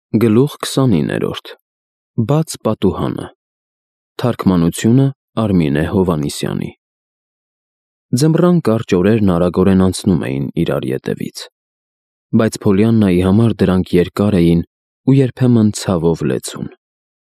Գլուխ 29-րդ Բաց պատուհանը Թարգմանությունը Արմինե Հովհաննիսյանի Ձմռան կարճ օրերն արագորեն անցնում էին իրար ետևից, բայց Փոլիաննայի համար դրանք երկար էին ու երբեմն ցավով լեցուն։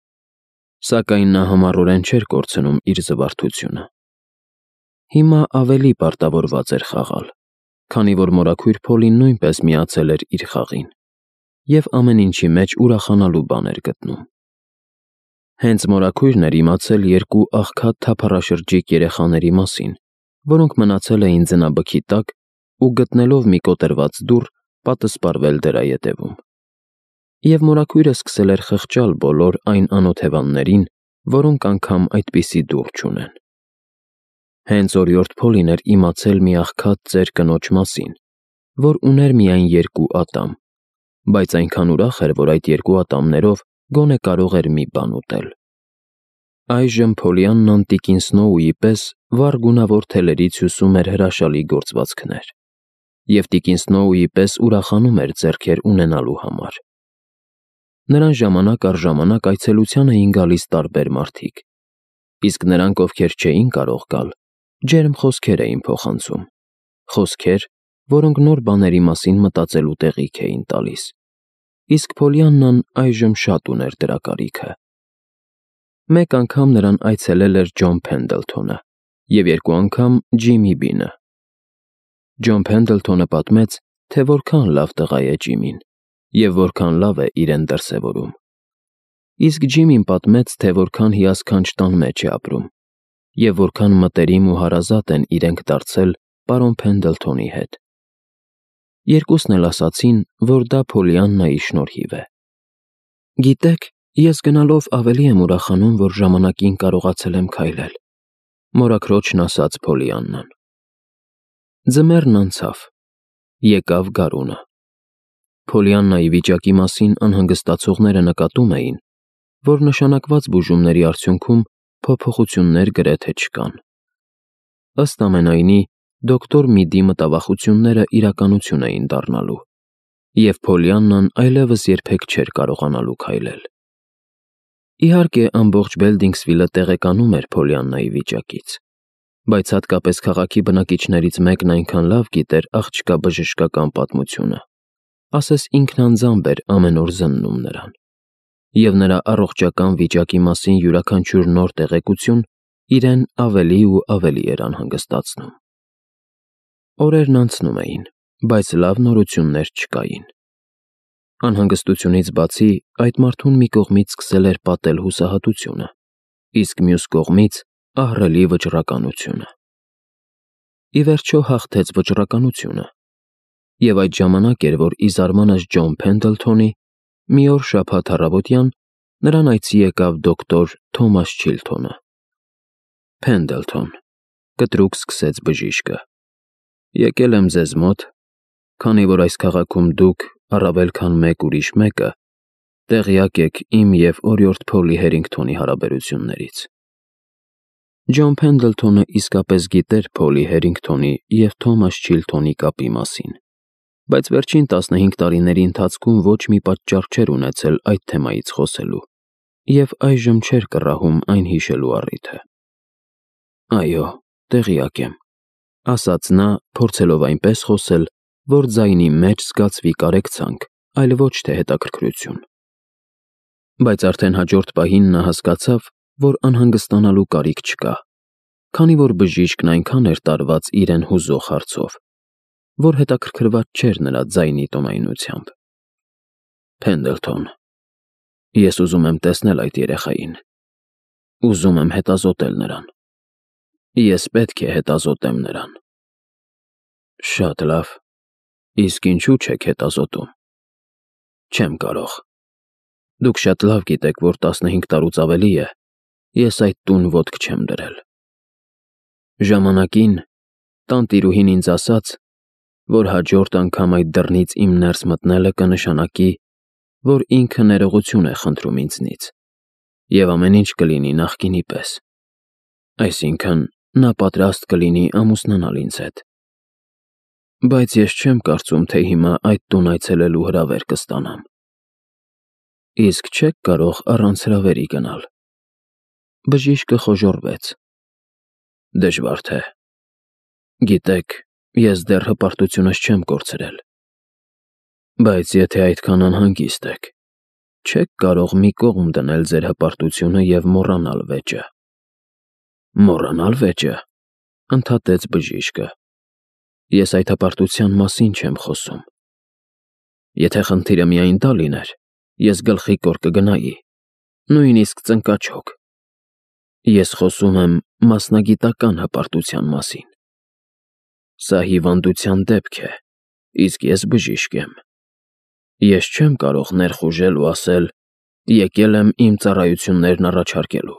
Սակայն նա համառորեն չէր կորցնում իր զվարթությունը։ Հիմա ավելի պարտավորված էր խաղալ, քանի որ մորաքույր Փոլին նույնպես միացել էր իր խաղին և ամեն ինչի մեջ ուրախանալու բան էր գտնում։ Հենց մորաքույրն էր իմացել երկու աղքատ թափառաշրջիկ երեխաների մասին, որոնք մնացել էին ձնաբքի տակ ու գտնելով մի կոտրված դուռ, պատսպարվել դրա ետևում։ Եվ մորաքույրը սկսել էր խղճալ բոլոր այն անօթևաններին, որոնք անգամ այդպիսի դուռ չունեն։ Հենց օրիորդ Փոլին էր իմացել մի աղքատ ծեր կնոջ մասին, որ ուներ միայն երկու ատամ, բայց այնքան ուրախ էր, որ այդ երկու ատամներով գոնե կարող էր մի բան ուտել։ Այժմ Փոլիաննան տիկին Սնոուի պես վառ գունավոր թելերից հյուսում էր հրաշալի գործվածքներ, և տիկին Սնոուի պես ուրախանում էր ձեռքեր ունենալու համար։ Նրան ժամանակ առ ժամանակ այցելության էին գալիս տարբեր մարդիկ, իսկ նրանք, ովքեր չէին կարող գալ, ջերմ խոսքեր էին փոխանցում, խոսքեր, որոնք նոր բաների մասին մտածելու տեղիք էին տալիս, իսկ Փոլիաննան այժմ շատ ուներ դրա կարիքը։ Մեկ անգամ նրան այցելել էր Ջոն Փենդլթոնը և երկու անգամ Ջիմի Բինը։ Ջոն Փենդլթոնը պատմեց, թե որքան լավ տղա է Ջիմին և որքան լավ է իրեն դրսևորում, իսկ Ջիմին պատմեց, թե որքան հիասքանչ տան մեջ է ապրում և որքան մտերիմ ու հարազատ են իրենք դարձել պարոն Փենդլթոնի հետ։ Երկուսն էլ ասացին, որ դա Փոլիաննայի շնորհիվ է։ Գիտեք, ես գնալով ավելի եմ ուրախանում, որ ժամանակին կարողացել եմ քայլել, մորաքրոջն ասաց Փոլիաննան։ Ձմեռն անցավ, եկավ գարունը։ Փոլիաննայի վիճակի մասին անհանգստացողները նկատում էին, որ նշանակված բուժումների արդյունքում փոփոխություններ գրեթե չկան։ Ըստ ամենայնի, դոկտոր Միդի մտավախությունները իրականություն էին դառնալու, և Փոլիաննան այլևս երբեք չէր կարողանալու քայլել։ Իհարկե, ամբողջ Բելդինգսվիլը տեղեկանում էր Փոլիաննայի վիճակից, բայց հատկապես քաղաքի բնակիչներից մեկն այնքան լավ գիտեր աղջկա բժշկական պատմությունը, ասես ինքն անձամբ էր ամեն օր զննում նրան, և նրա առողջական վիճակի մասին յուրաքանչյուր նոր տեղեկություն իրեն ավելի ու ավելի էր անհանգստացնում։ Օրերն անցնում էին, բայց լավ նորություններ չկային։ Անհանգստությունից բացի, այդ մարդուն մի կողմից սկսել էր պատել հուսահատությունը, իսկ մյուս կողմից՝ ահռելի վճռականությունը։ Ի վերջո հաղթեց վճռականությունը, և այդ ժամանակ էր, որ ի զարմանս Ջոն Փենդլթոնի, մի օր շաբաթ առավոտյան նրան այցի եկավ դոկտոր Թոմաս Չիլթոնը։ Փենդլթոն, կտրուկ սկսեց բժիշկը, եկել եմ ձեզ մոտ, քանի որ այս քաղաքում դուք, առավել քան մեկ ուրիշ մեկը, տեղյակ եք իմ և օրիորդ Փոլի Հերինգթոնի հարաբերություններից։ Ջոն Փենդլթոնը իսկապես գիտեր Փոլի Հերինգթոնի և Թոմաս Չիլթոնի կապի մասին, բայց վերջին 15 տարիների ընթացքում ոչ մի պատճառ չէր ունեցել այդ թեմայից խոսելու և այժմ չէր կռահում այն հիշելու առիթը։ Այո, տեղյակ եմ, ասաց նա, փորձելով այնպես խոսել, որ ձայնի մեջ զգացվի կարեկցանք, այլ ոչ թե հետաքրքրություն։ Բայց արդեն հաջորդ պահին նա հասկացավ, որ անհանգստանալու կարիք չկա, քանի որ բժիշկն այնքան էր տարված իրեն հուզող հարցով, որ հետաքրքրված չէր նրա ձայնի տոնայնությամբ։ Փենդլթոն, ես ուզում եմ տեսնել այդ երեխային, ուզում եմ հետազոտել նրան։ Ես պետք է հետազոտեմ նրան։ Շատ լավ, իսկ ինչու չեք հետազոտում։ Չեմ կարող։ Դուք շատ լավ գիտեք, որ 15 տարուց ավելի է, ես այդ տուն ոտք չեմ դրել։ Ժամանակին տանտիրուհին ինձ ասաց, որ հաջորդ անգամ այդ դռնից իմ ներս մտնելը կնշանակի, որ ինքը ներողություն է խնդրում ինձնից, և ամեն ինչ կլինի նախկինի պես, այսինքն՝ նա պատրաստ կլինի ամուսնանալ ինձ հետ։ Բայց ես չեմ կարծում, թե հիմա այդ տուն այցելելու հրավեր կստանամ։ Իսկ չեք կարող առանց հրավերի գնալ։ Բժիշկը խոժոռվեց։ Դժվար թե։ Գիտեք, ես դեռ հպարտությունս չեմ կորցրել։ Բայց եթե այդքան անհանգիստ եք, չեք կարող մի կողմ դնել ձեր հպարտությունը և մոռանալ վեճը։ Մոռանալ վեճը, ընդհատեց բժիշկը։ Ես այդ հպարտության մասին չեմ խոսում։ Եթե խնդիրը միայն դա լիներ, ես գլխի կոր կգնայի, նույնիսկ ծնկաչոք։ Ես խոսում եմ մասնագիտական հպարտության մասին։ Սա հիվանդության դեպք է, իսկ ես բժիշկ եմ։ Ես չեմ կարող ներխուժել ու ասել. եկել եմ իմ ծառայություններն առաջարկելու։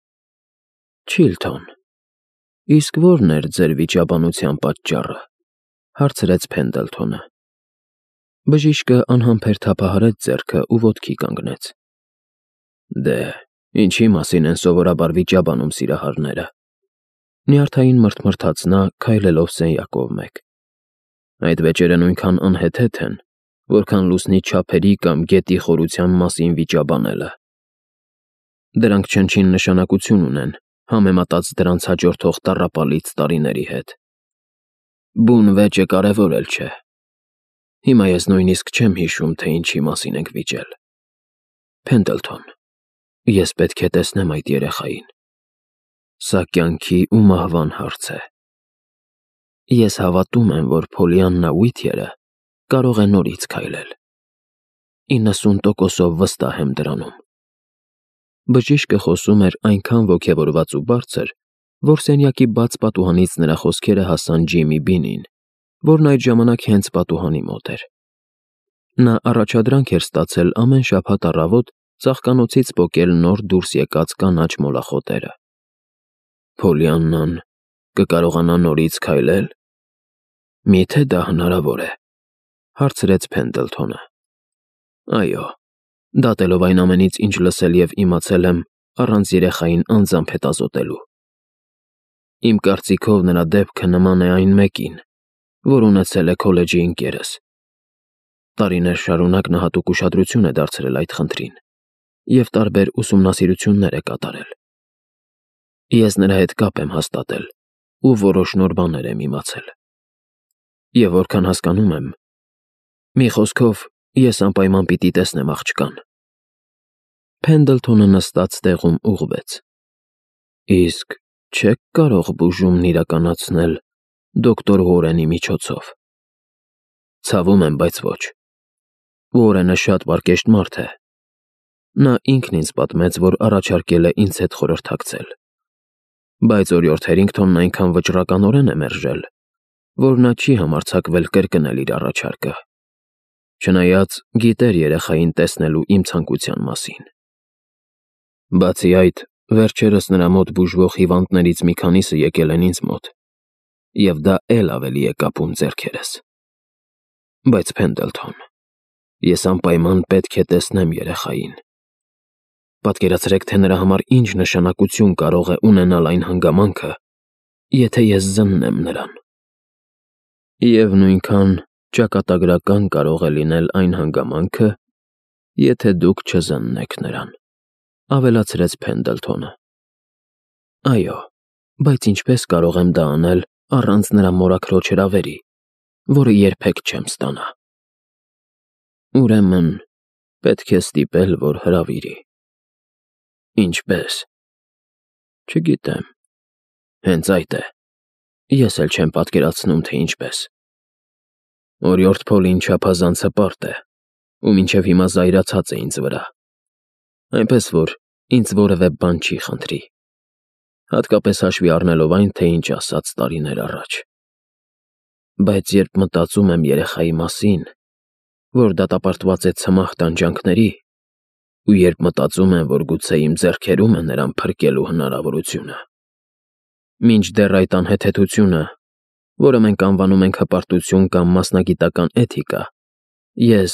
Չիլթոն, իսկ ո՞րն էր ձեր վիճաբանության պատճառը, հարցրեց Փենդլթոնը։ Բժիշկը անհամբեր թափահարեց ձեռքը ու ոտքի կանգնեց։ Դե, ինչի մասին են սովորաբար վիճաբանում սիրահարները, նյարդային մրթմրթաց նա, քայլելով սենյակով մեկ։ Այդ վեճերը նույնքան անհեթեթ են, որքան լուսնի չափերի կամ գետի խորության մասին վիճաբանելը։ Դրանք չնչին նշանակություն ունեն, համեմատած դրանց հաջորդող տառապալից տարիների հետ։ Բուն վեճը կարևոր էլ չէ։ Հիմա ես նույնիսկ չեմ հիշում, թե ինչի մասին ենք վիճել։ Փենդլթոն, ես պետք է տեսնեմ այդ երեխային։ Սա կյանքի ու մահվան հարց է։ Ես հավատում եմ, որ Փոլիաննա Ուիթյերը կարող է նորից քայլել։ 90%-ով վստահ եմ դրանում։ Բժիշկը խոսում էր այնքան ոգևորված ու բարձր, որ սենյակի բաց պատուհանից նրա խոսքերը հասան Ջիմի Բինին, որն այդ ժամանակ հենց պատուհանի մոտ էր։ Նա առաջադրանք էր ստացել ամեն շաբաթ առավոտ ծաղկանոցից պոկել նոր դուրս եկած կանաչ մոլախոտերը։ Փոլիաննան կկարողանա նորից քայլել։ Միթե դա հնարավոր է, հարցրեց Փենդլթոնը։ Այո, դատելով այն ամենից, ինչ լսել և իմացել եմ, առանց երեխային անձամբ հետազոտելու։ Իմ կարծիքով նրա դեպքը նման է այն մեկին, որ ունեցել է քոլեջի ընկերս։ Տարիներ շարունակ նա հատուկ ուշադրություն է դարձրել այդ խնդրին և տարբեր ուսումնասիրություններ է կատարել։ Ես նրա հետ կապ եմ հաստատել ու որոշ նոր բաներ եմ իմացել։ Եվ որքան հասկանում եմ, մի խոսքով, ես անպայման պիտի տեսնեմ աղջկան։ Փենդլթոնը նստած տեղում ուղղվեց։ Իսկ չեք կարող բուժումն իրականացնել դոկտոր Ուորենի միջոցով։ Ցավում եմ, բայց ոչ։ Ուորենը շատ պարկեշտ մարդ է։ Նա ինքն ինձ պատմեց, որ առաջարկել է ինձ հետ խորհրդակցել։ Բայց օրիորդ Հերինգթոնն այնքան վճռականորեն է մերժել, որ նա չի համարձակվել կրկնել իր առաջարկը։ Չնայած գիտեր երեխային տեսնելու իմ ցանկության մասին։ Բացի այդ, վերջերս նրա մոտ բուժվող հիվանդներից մի քանիսը եկել են ինձ մոտ, և դա էլ ավելի է կապում ձեռքերս։ Բայց Փենդլթոն, ես անպայման պետք է տեսնեմ երեխային։ Պատկերացրեք, թե նրա համար ինչ նշանակություն կարող է ունենալ այն հանգամանքը, եթե ես զննեմ նրան։ Եվ նույնքան ճակատագրական կարող է լինել այն հանգամանքը, եթե դուք չզննեք նրան, ավելացրեց Փենդլթոնը։ Այո, բայց ինչպես կարող եմ դա անել առանց նրա մորաքրոջ հրավերի, որը երբեք չեմ ստանա։ Ուրեմն, պետք է ստիպել, որ հրավիրի։ Ինչպե՞ս։ Չգիտեմ։ Հենց այդ է։ Ես էլ չեմ պատկերացնում, թե ինչպես։ Օրիորդ Փոլին չափազանց հպարտ է, ու մինչև հիմա զայրացած է ինձ վրա, այնպես որ ինձ որևէ բան չի խնդրի, հատկապես հաշվի առնելով այն, թե ինչ ասաց տարիներ առաջ։ Բայց երբ մտածում եմ երեխայի մասին, որ դատապարտված է ցմահ տանջանքների, ու երբ մտածում եմ, որ գուցե իմ ձեռքերում է նրան փրկելու հնարավորությունը, մինչդեռ այդ անհեթեթությունը, որը մենք անվանում ենք հպարտություն կամ մասնագիտական էթիկա, ես…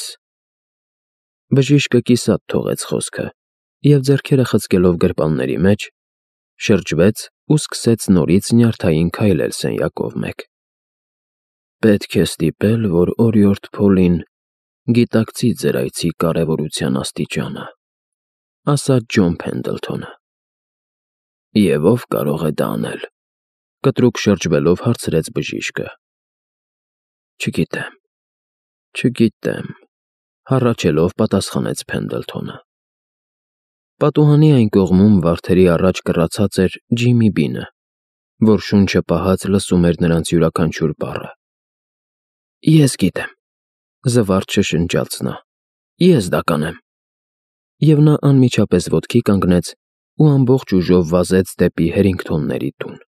Բժիշկը կիսատ թողեց խոսքը և ձեռքերը խցկելով գրպանների մեջ, շրջվեց ու սկսեց նորից նյարդային քայլել սենյակով մեկ։ Պետք է ստիպել, որ օրիորդ Փոլին Գիտակցի ձեր այցի կարևորության աստիճանը, ասաց Ջոն Փենդլթոնը։ Եվ ով կարող է դա անել, կտրուկ շրջվելով հարցրեց բժիշկը։ Չգիտեմ, հառաչելով պատասխանեց Փենդլթոնը։ Պատուհանի այն կողմում վարդերի առաջ կռացած էր Ջիմի Բինը, որ շունչը պահած լսում էր նրանց յուրաքանչյուր բառը։ Ես գիտեմ, զվարթ շշնջաց նա, ես դա կանեմ։ Եվ նա անմիջապես ոտքի կանգնեց ու ամբողջ ուժով վազեց դեպի Հերինգթոնների տուն։